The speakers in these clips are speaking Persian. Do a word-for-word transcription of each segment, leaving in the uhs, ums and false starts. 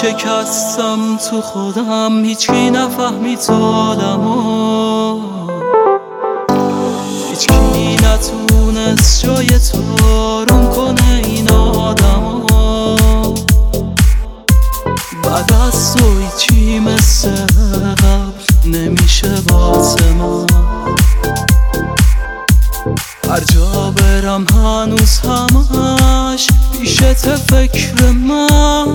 شکستم تو خودم، هیچکی نفهمید حالمو، هیچکی نتونست جای تو آروم کنه این آدمو. بعد از تو هیچی مثل قبل نمیشه واسه من، هر جا برم هنوز همش پیشت فکر من.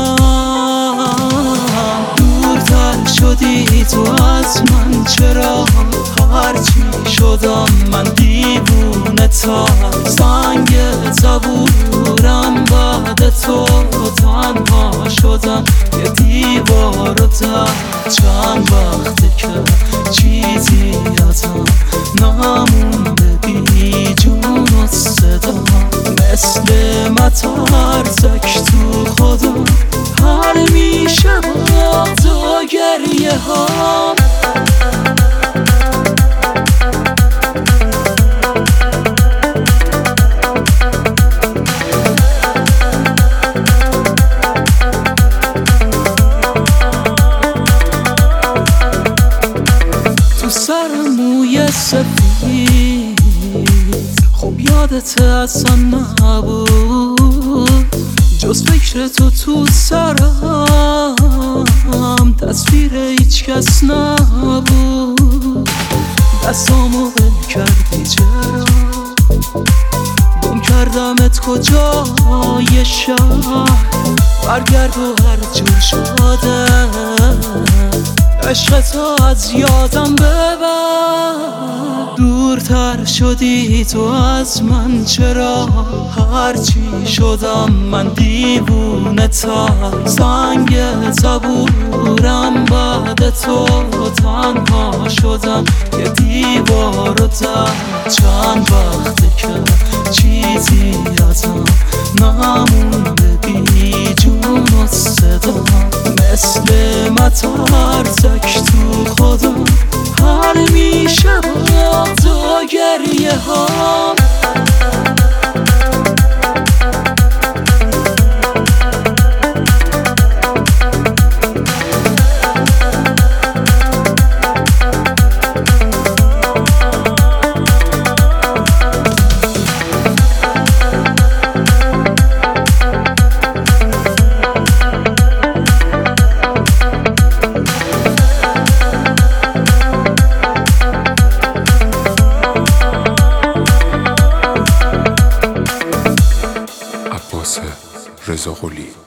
دورتر شدی تو از من، چرا هرچی شدم من دیوونه تر، زنگ زبورم بعد تو تنها شدم، یه دیوار رو در چند وقته که چیزی ازم نمونده بی جون و صدا، مثل مترزک تو خودم حل میشه با تو گریه ها. تو سر موی سفید خب یادت اصلا نبود، جز فکر تو تو سرم تصویر هیچ کس نبود. دستامو بل کردی چرا، گم کردمت کجای شهر، برگرد و هر جور شده عشق تو از یادم ببر. دورتر شدی تو از من، چرا هرچی شدم من دیوونه تر، زنگ زبورم بعد تو تنها شدم، یه دیوار رو در چند وقته که چیزی ازم نمونده بی جون و صدا، مثل مترزک تو خودم حل میشه با تو گریه ها. رضا قلی